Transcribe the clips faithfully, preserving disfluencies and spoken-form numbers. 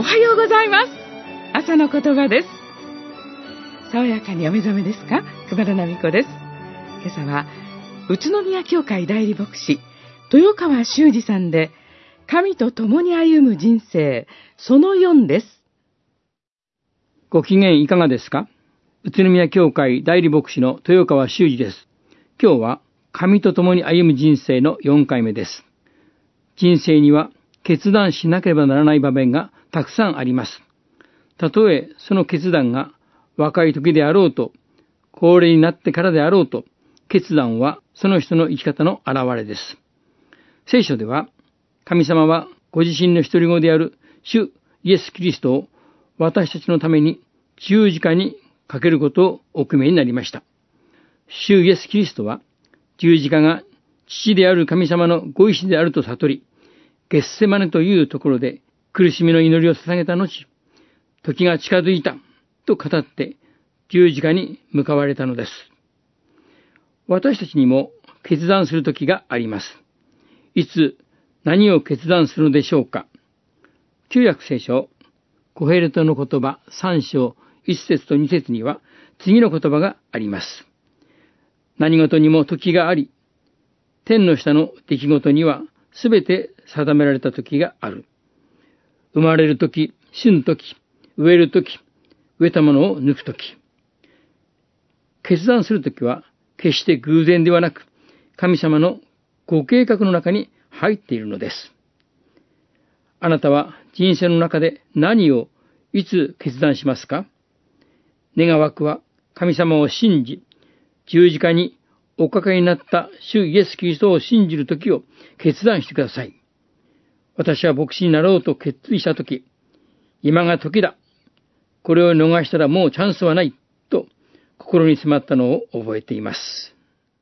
はようございます。朝の言葉です。爽やかにお目覚めですか？熊田奈美子です。今朝は宇都宮教会代理牧師豊川修司さんで、神と共に歩む人生そのよんです。 ご機嫌いかがですか？宇都宮教会代理牧師の豊川修司です。今日は神と共に歩む人生のよんかいめです。人生には決断しなければならない場面がたくさんあります。たとえその決断が若い時であろうと、高齢になってからであろうと、決断はその人の生き方の表れです。聖書では、神様はご自身の一人子である主イエス・キリストを私たちのために十字架にかけることをお決めになりました。主イエス・キリストは十字架が父である神様のご意志であると悟り、ゲッセマネというところで苦しみの祈りを捧げた後、時が近づいたと語って十字架に向かわれたのです。私たちにも決断する時があります。いつ何を決断するのでしょうか。旧約聖書コヘレトの言葉さん章いち節とに節には次の言葉があります。何事にも時があり、天の下の出来事にはすべて定められた時がある。生まれる時、死ぬ時、植える時、植えたものを抜く時。決断する時は決して偶然ではなく、神様のご計画の中に入っているのです。あなたは人生の中で何をいつ決断しますか？願わくは神様を信じ、十字架におかかりになった主イエス・キリストを信じるときを決断してください。私は牧師になろうと決意したとき、今が時だ。これを逃したらもうチャンスはない。と心に迫ったのを覚えています。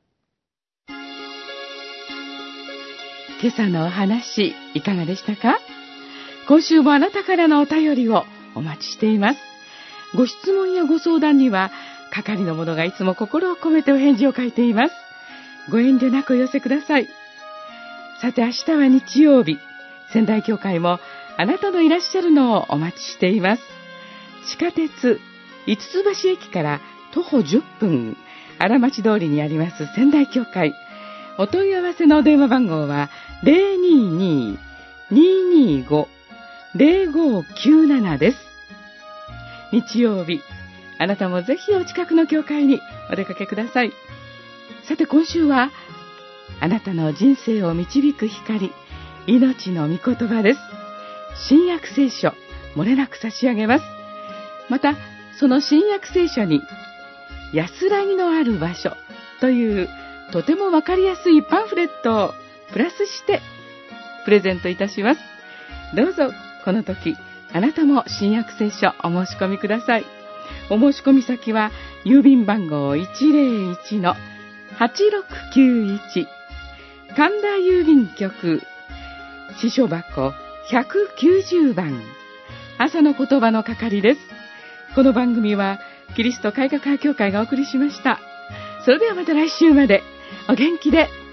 今朝のお話いかがでしたか？今週もあなたからのお便りをお待ちしています。ご質問やご相談には係の者がいつも心を込めてお返事を書いています。ご遠慮なくお寄せください。さて明日は日曜日、仙台教会もあなたのいらっしゃるのをお待ちしています。地下鉄五ツ橋駅から徒歩じゅっぷん、荒町通りにあります仙台教会。お問い合わせの電話番号は ゼロにーにー にーにーご ゼロごきゅうなな です。日曜日、あなたもぜひお近くの教会にお出かけください。さて今週は、あなたの人生を導く光、命の御言葉です。新約聖書、漏れなく差し上げます。また、その新約聖書に、安らぎのある場所というとてもわかりやすいパンフレットをプラスしてプレゼントいたします。どうぞこの時、あなたも新約聖書お申し込みください。お申し込み先は郵便番号 いちぜろいちのはちろくきゅういち 神田郵便局支所箱ひゃくきゅうじゅうばん、朝の言葉の係です。この番組はキリスト改革派教会がお送りしました。それではまた来週までお元気で。